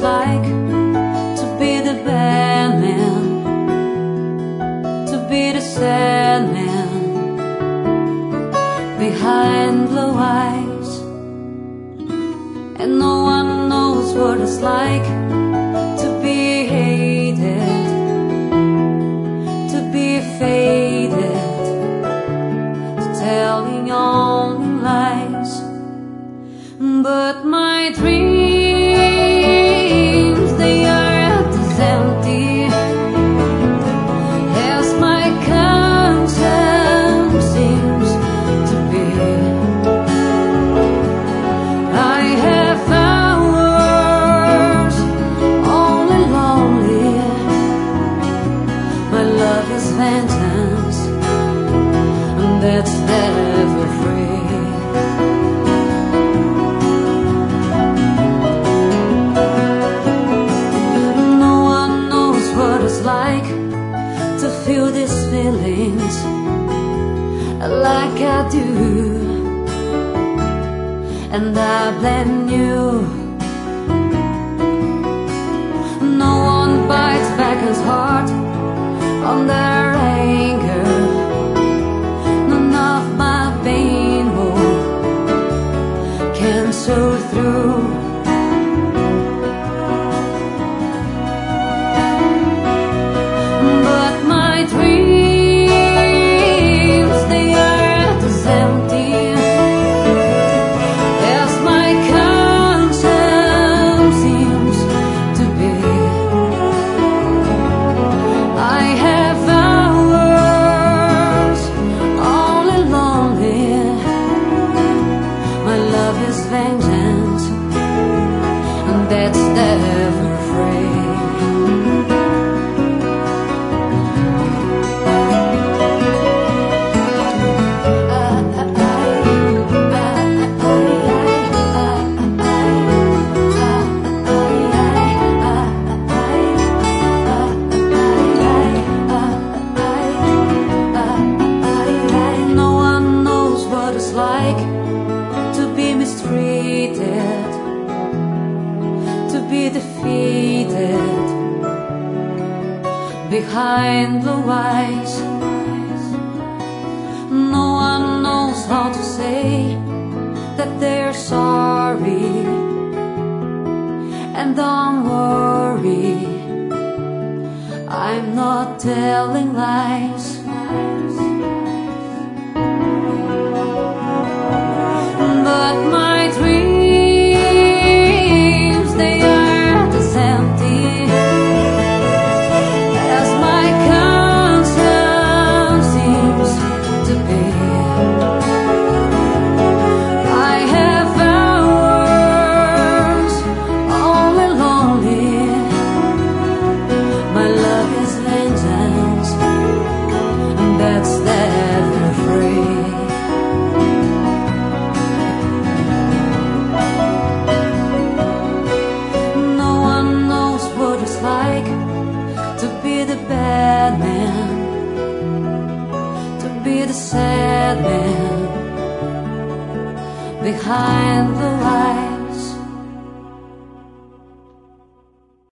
like to be the bad man, to be the sad man behind blue eyes. And no one knows what it's like to be hated, to be faded, to telling only lies. But my dreams, they are as empty as my conscience seems to be. I have hours only lonely. My love is vengeance, and that's never free. Like to feel these feelings like I do, and I blame you. No one bites back his heart on their anger. None of my pain can show through. Vengeance, and that's never free. No one knows what it's like to be mistreated, to be defeated behind blue eyes. No one knows how to say that they're sorry, and don't worry, I'm not telling lies. But my dreams, they are as empty as my conscience seems to be. I have hours only lonely. My love is vengeance, and that's never free. Like to be the bad man, to be the sad man behind the